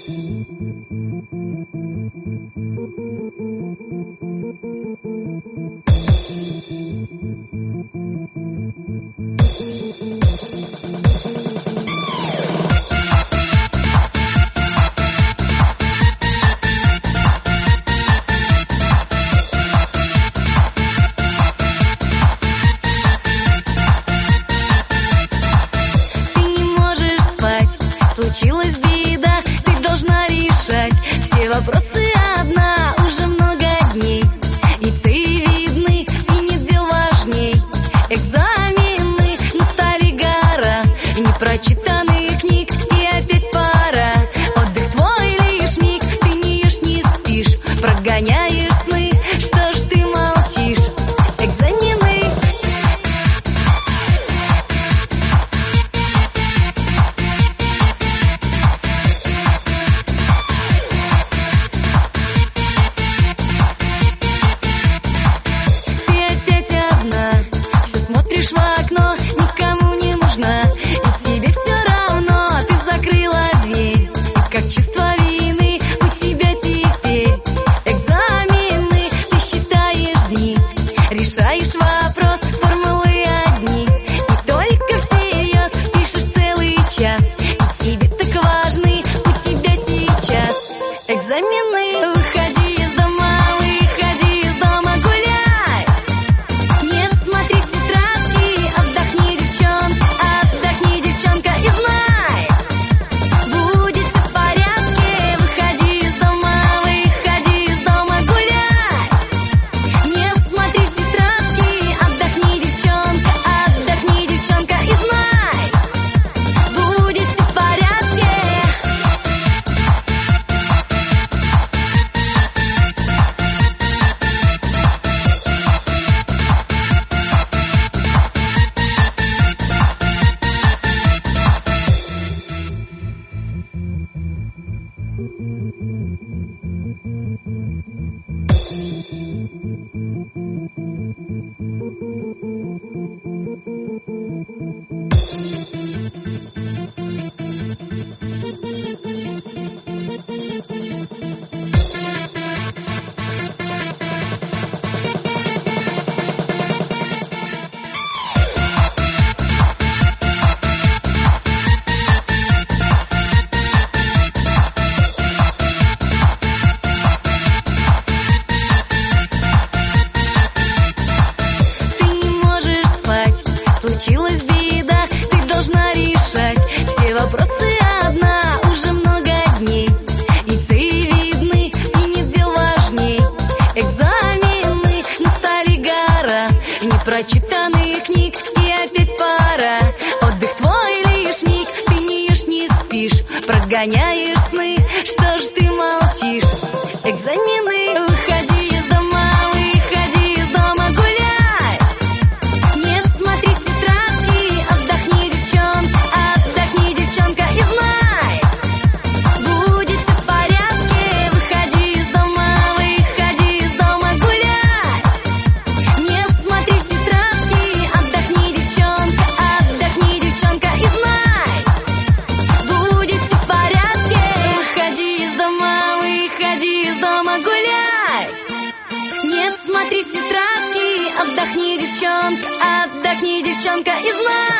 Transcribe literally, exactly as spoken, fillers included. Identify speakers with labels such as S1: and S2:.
S1: Случилась беда, ты должна решать все вопросы одна уже много дней. Яйцы видны, и нет дел важней. Экзамены настали гора непрочитанных книг, и опять пора. Отдых твой лишь миг, ты не ешь, не спишь, прогоняешь сны, что ж ты молчишь? Экзамены. Смотришь в окно, никому не нужна, и тебе все равно, ты закрыла дверь. И как чувство вины у тебя теперь. Экзамены, ты считаешь дни, решаешь вопрос, формулы одни. И только всерьез пишешь целый час, и тебе так важны у тебя сейчас экзамены. Выходи из дома, выходи из дома, гуляй. Не смотри в тетрадки, отдохни, девчонка, отдохни, девчонка, и знай, будет все в порядке. Выходи из дома, выходи из дома, гуляй. Не смотри в тетрадки, отдохни, девчонка, отдохни, девчонка, и знай, будет все в порядке. Случилась беда, ты должна решать все вопросы одна уже много дней. Яйцы видны, и нет дел важней. Экзамены настали гора непрочитанных книг, и опять пора. Отдых твой лишь миг, ты не ешь, не спишь, прогоняешь сны, что ж ты молчишь? Экзамены. Выходи из дома, выходи из дома, гуляй. Не смотри в тетрадки, отдохни, девчонка, отдохни, девчонка, и знай, будет все в порядке. Выходи из дома, выходи из дома, гуляй. Не смотри в тетрадки, отдохни, девчонка, отдохни, девчонка, и знай, будет все в порядке. Выходи из дома, выходи из дома, гуляй. Не смотри в тетрадки, отдохни, девчонка, отдохни, девчонка, и знай.